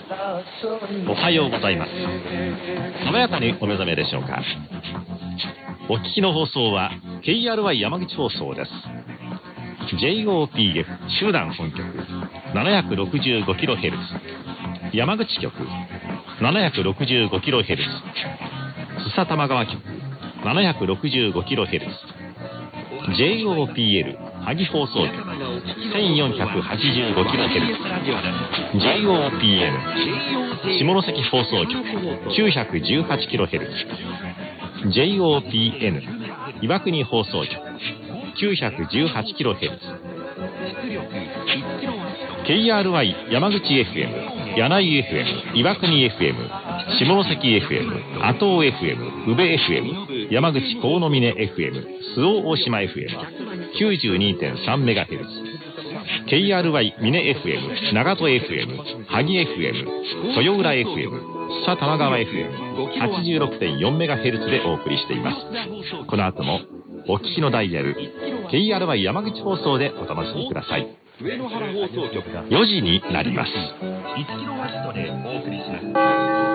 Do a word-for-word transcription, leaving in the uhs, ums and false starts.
おはようございます。爽やかにお目覚めでしょうか。お聞きの放送は ケーアールワイ 山口放送です。 ジェイオーピーエフ 集団本局 ななひゃくろくじゅうごキロヘルツ、 山口局 ななひゃくろくじゅうごキロヘルツ、 須佐玉川局 ななひゃくろくじゅうごキロヘルツ、 ジェイオーピーエル 萩放送局 せんよんひゃくはちじゅうごキロヘルツ、 ジェイオーピーエヌ 下関放送局 きゅうひゃくじゅうはちキロヘルツ、 ジェイオーピーエヌ 岩国放送局 きゅうひゃくじゅうはちキロヘルツ、 ケーアールワイ 山口 エフエム、 柳井 エフエム、 岩国 エフエム、 下関 エフエム、 阿東 エフエム、 宇部 エフエム、 山口河野峰 エフエム、 周防大島 エフエム、 きゅうじゅうにてんさんメガヘルツ、 ケーアールワイ 峰 エフエム、 長門 エフエム、 萩 エフエム、 豊浦 エフエム、 須佐玉川 エフエム、 はちじゅうろくてんよんメガヘルツ でお送りしています。この後もお聞きのダイヤル ケーアールワイ 山口放送でお楽しみください。よじになります。いちキロワットでお送りします。